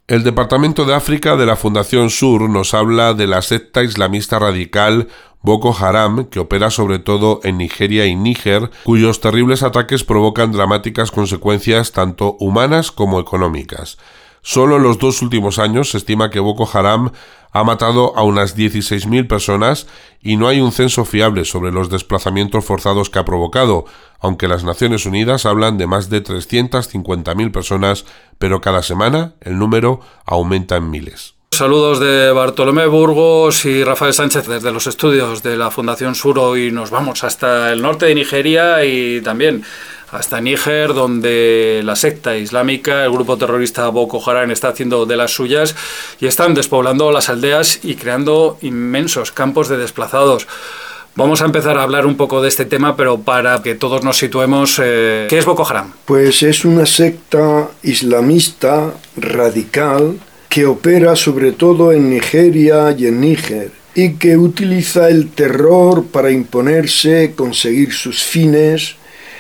El Departamento de África de la Fundación Sur nos habla de la secta islamista radical Boko Haram, que opera sobre todo en Nigeria y Níger, cuyos terribles ataques provocan dramáticas consecuencias tanto humanas como económicas. Solo en los 2 últimos años se estima que Boko Haram ha matado a unas 16.000 personas y no hay un censo fiable sobre los desplazamientos forzados que ha provocado, aunque las Naciones Unidas hablan de más de 350.000 personas, pero cada semana el número aumenta en miles. Saludos de Bartolomé Burgos y Rafael Sánchez desde los estudios de la Fundación Sur. Hoy nos vamos hasta el norte de Nigeria y también hasta Níger, donde la secta islámica, el grupo terrorista Boko Haram, está haciendo de las suyas y están despoblando las aldeas y creando inmensos campos de desplazados. Vamos a empezar a hablar un poco de este tema, pero para que todos nos situemos, ¿qué es Boko Haram? Pues es una secta islamista radical que opera sobre todo en Nigeria y en Níger y que utiliza el terror para imponerse, conseguir sus fines,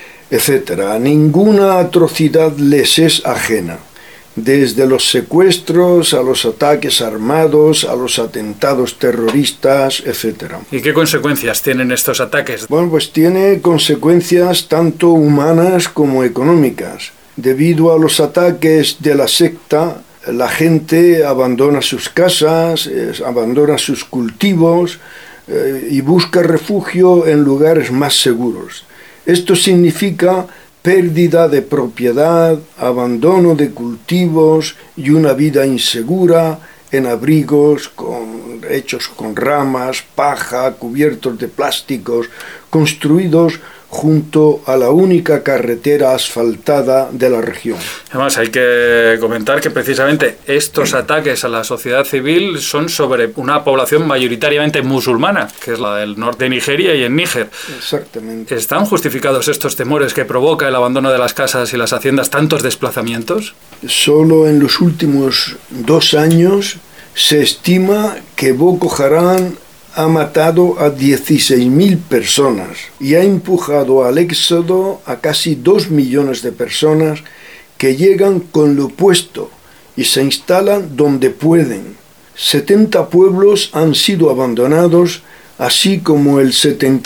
etc. Ninguna atrocidad les es ajena, desde los secuestros a los ataques armados, a los atentados terroristas, etc. ¿Y qué consecuencias tienen estos ataques? Bueno, pues tiene consecuencias tanto humanas como económicas. Debido a los ataques de la secta, la gente abandona sus casas, abandona sus cultivos y busca refugio en lugares más seguros. Esto significa pérdida de propiedad, abandono de cultivos y una vida insegura en abrigos hechos con ramas, paja, cubiertos de plásticos, construidos junto a la única carretera asfaltada de la región. Además, hay que comentar que precisamente estos ataques a la sociedad civil son sobre una población mayoritariamente musulmana, que es la del norte de Nigeria y en Níger. Exactamente. ¿Están justificados estos temores que provoca el abandono de las casas y las haciendas, tantos desplazamientos? Solo en los últimos 2 años se estima que Boko Haram ha matado a 16.000 personas y ha empujado al éxodo a casi 2 millones de personas que llegan con lo opuesto y se instalan donde pueden. 70 pueblos han sido abandonados, así como el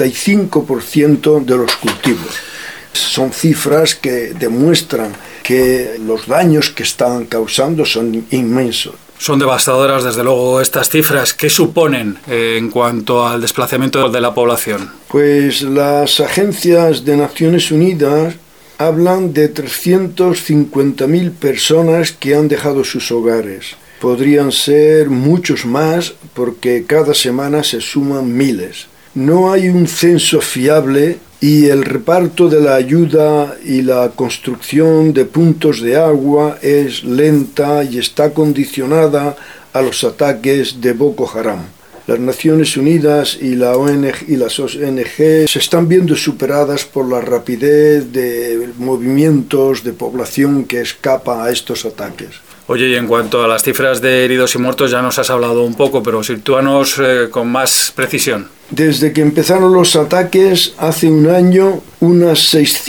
75% de los cultivos. Son cifras que demuestran que los daños que están causando son inmensos. Son devastadoras, desde luego, estas cifras. ¿Qué suponen en cuanto al desplazamiento de la población? Pues las agencias de Naciones Unidas hablan de 350.000 personas que han dejado sus hogares. Podrían ser muchos más porque cada semana se suman miles. No hay un censo fiable y el reparto de la ayuda y la construcción de puntos de agua es lenta y está condicionada a los ataques de Boko Haram. Las Naciones Unidas y las ONG se están viendo superadas por la rapidez de movimientos de población que escapa a estos ataques. Oye, y en cuanto a las cifras de heridos y muertos ya nos has hablado un poco, pero sitúanos con más precisión. Desde que empezaron los ataques hace un año, unas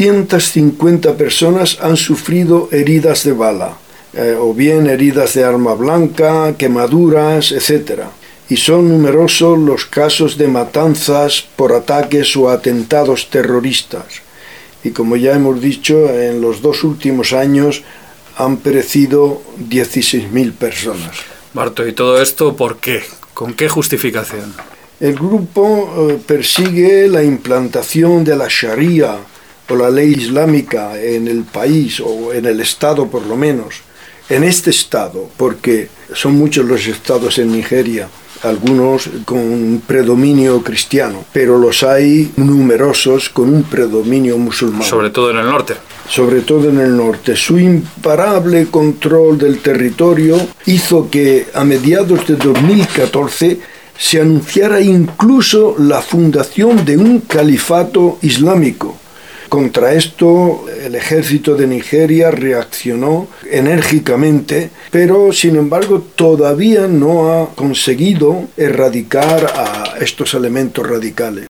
650 personas han sufrido heridas de bala, o bien heridas de arma blanca, quemaduras, etc. Y son numerosos los casos de matanzas por ataques o atentados terroristas. Y como ya hemos dicho, en los 2 últimos años han perecido 16.000 personas. Barto, ¿y todo esto por qué? ¿Con qué justificación? El grupo persigue la implantación de la Sharia o la ley islámica en el país, o en el estado por lo menos. En este estado, porque son muchos los estados en Nigeria, algunos con un predominio cristiano, pero los hay numerosos con un predominio musulmán. Sobre todo en el norte. Sobre todo en el norte. Su imparable control del territorio hizo que a mediados de 2014 se anunciara incluso la fundación de un califato islámico. Contra esto, el ejército de Nigeria reaccionó enérgicamente, pero sin embargo todavía no ha conseguido erradicar a estos elementos radicales.